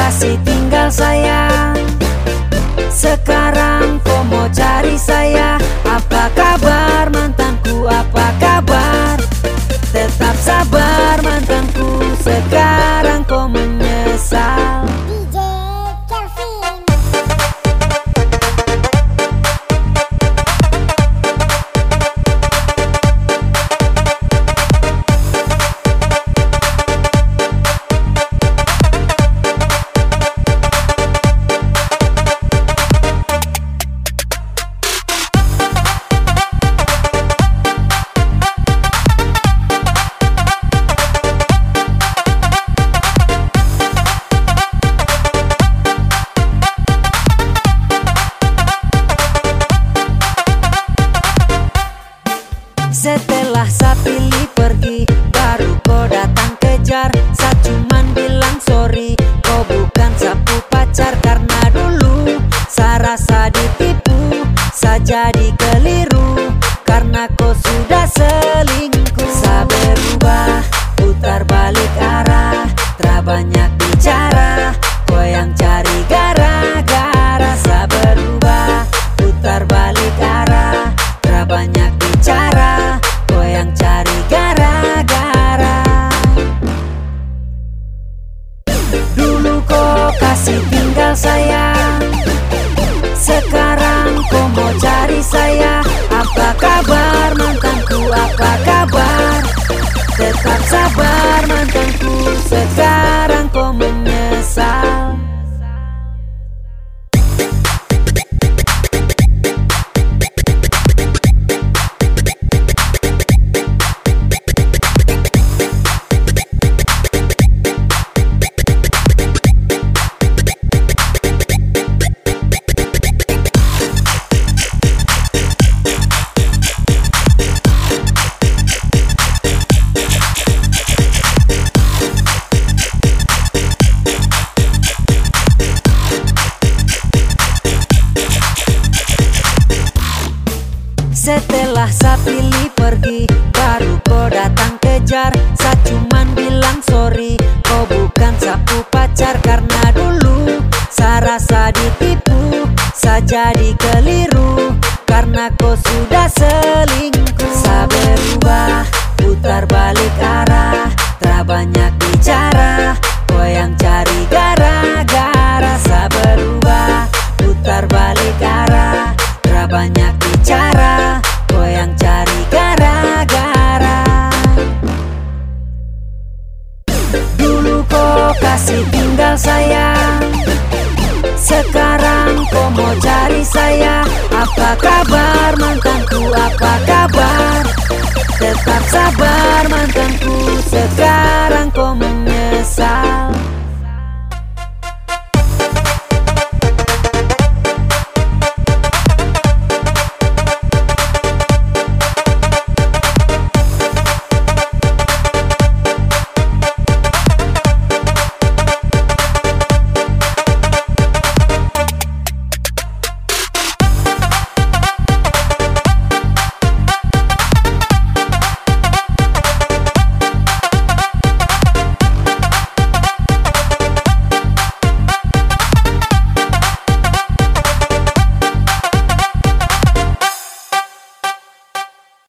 kasih tinggal sayang. Sekarang kau mau cari saya. Apa kabar mantanku, apa kabar? Tetap sabar mantanku, sekarang kau menyesal. DJ Kelvin. Setelah saya pilih pergi, baru kau datang kejar. Saya cuman bilang sorry, kau bukan sapu pacar. Karena dulu saya rasa ditipu, saya jadi keliru. Karena kau sudah selingkuh. Saya berubah, putar balik arah, tak banyak bicara, kau yang cari gara-gara. Saya berubah, putar balik arah, tak banyak bicara, kau yang cari gara-gara. Dulu kau kasih tinggal sayang, sekarang kau mau cari saya. Apa kabar mantanku, apa kabar? Tetap sabar mantanku, sekarang kau menyesal. Setelah saya pilih pergi, baru kau datang kejar. Saya cuman bilang sorry, kau bukan sapu pacar. Karena dulu saya rasa ditipu, saya jadi keliru. Karena kau sudah selingkuh. Saya berubah, putar balik arah, tak banyak bicara, kau yang cari gara-gara. Saya berubah, putar balik arah, tak banyak bicara, kau yang cari gara-gara. Dulu kau kasih tinggal sayang, sekarang kau mau cari saya. Apa kabar mantanku, apa kabar?